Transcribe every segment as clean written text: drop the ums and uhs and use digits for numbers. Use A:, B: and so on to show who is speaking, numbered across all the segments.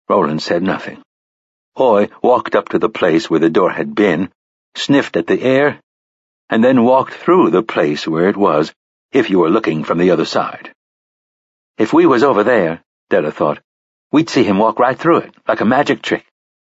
A: Roland said nothing. Oy walked up to the place where the door had been, sniffed at the air, and then walked through the place where it was, if you were looking from the other side. If we was over there, Della thought, we'd see him walk right through it, like a magic trick.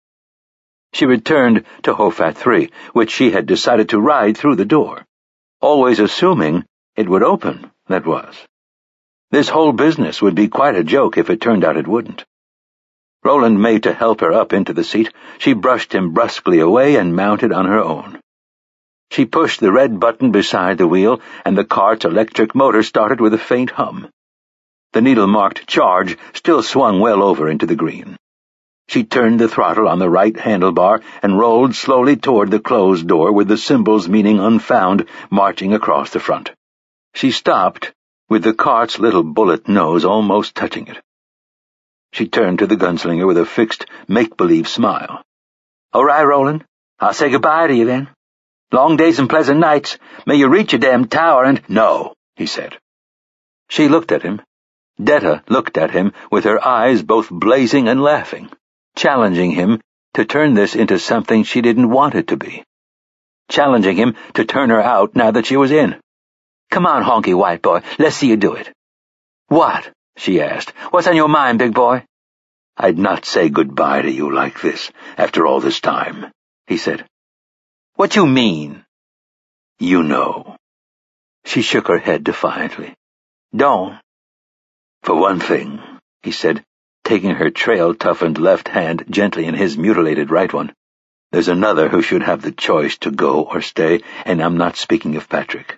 A: She returned to Hofat 3, which she had decided to ride through the door, always assuming it would open, that was. This whole business would be quite a joke if it turned out it wouldn't. Roland made to help her up into the seat. She brushed him brusquely away and mounted on her own. She pushed the red button beside the wheel, and the cart's electric motor started with a faint hum. The needle-marked charge still swung well over into the green. She turned the throttle on the right handlebar and rolled slowly toward the closed door with the symbols meaning unfound marching across the front. She stopped, with the cart's little bullet nose almost touching it. She turned to the gunslinger with a fixed, make-believe smile. "All right, Roland. I'll say goodbye to you then. Long days and pleasant nights. May you reach your damn tower and—" "No," he said. She looked at him. Detta looked at him with her eyes both blazing and laughing, challenging him to turn this into something she didn't want it to be. Challenging him to turn her out now that she was in. "Come on, honky white boy, let's see you do it." "What?" she asked. "What's on your mind, big boy?" "I'd not say goodbye to you like this, after all this time," he said. "What you mean?" "You know." She shook her head defiantly. "Don't." "For one thing," he said, taking her trail-toughened left hand gently in his mutilated right one, "there's another who should have the choice to go or stay, and I'm not speaking of Patrick."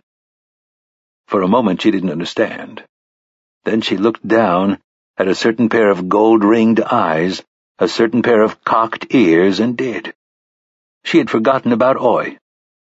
A: For a moment she didn't understand. Then she looked down at a certain pair of gold-ringed eyes, a certain pair of cocked ears, and did. She had forgotten about Oy.